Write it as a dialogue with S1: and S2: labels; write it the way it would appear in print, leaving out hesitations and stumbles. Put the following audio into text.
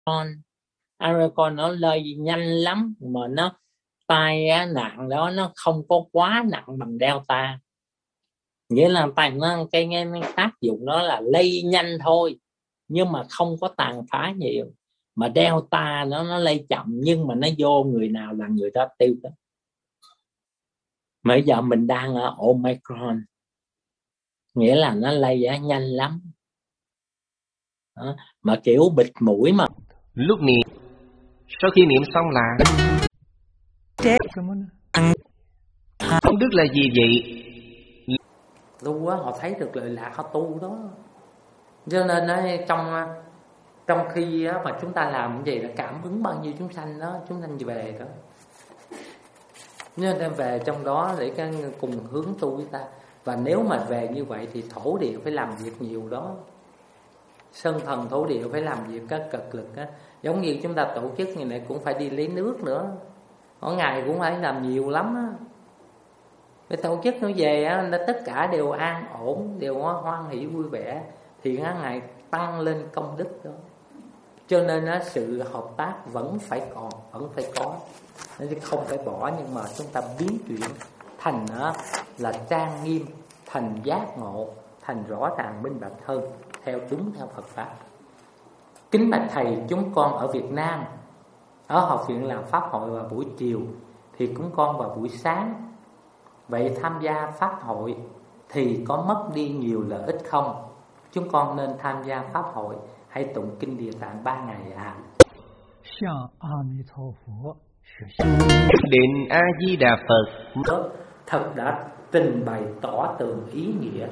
S1: Omicron nó lây nhanh lắm, mà nó tai nạn đó nó không có quá nặng bằng Delta. Nghĩa là cái tác dụng đó là lây nhanh thôi, nhưng mà không có tàn phá nhiều. Mà Delta nó lây chậm, nhưng mà nó vô người nào là người đó tiêu đó. Mà bây giờ mình đang ở Omicron, nghĩa là nó lây nhanh lắm đó. Mà kiểu bịt mũi mà.
S2: Lúc niệm, sau khi niệm xong là công đức là gì vậy?
S1: Tu á, họ thấy được lợi lạc họ tu đó. Cho nên trong khi mà chúng ta làm cái gì là cảm ứng bao nhiêu chúng sanh đó, chúng sanh về đó. Nên về trong đó để cùng hướng tu với ta. Và nếu mà về như vậy thì thổ địa phải làm việc nhiều đó. Sơn thần thổ địa phải làm việc các cực lực á. Giống như chúng ta tổ chức như này cũng phải đi lấy nước nữa. Mỗi ngày cũng phải làm nhiều lắm á. Cái tổ chức nó về á, tất cả đều an ổn, đều hoan hỷ vui vẻ, thì ngày tăng lên công đức đó. Cho nên sự hợp tác vẫn phải có, nên không phải bỏ. Nhưng mà chúng ta biến chuyển thành là trang nghiêm, thành giác ngộ, thành rõ ràng minh bạch hơn, theo Phật pháp. Kính bạch thầy, chúng con ở Việt Nam, ở học viện làm pháp hội vào buổi chiều, thì chúng con vào buổi sáng. Vậy tham gia pháp hội thì có mất đi nhiều lợi ích không? Chúng con nên tham gia pháp hội hay tụng kinh Địa Tạng 3 ngày ạ?
S2: Đến A Di Đà Phật
S1: Thật đã trình bày tỏ tường ý nghĩa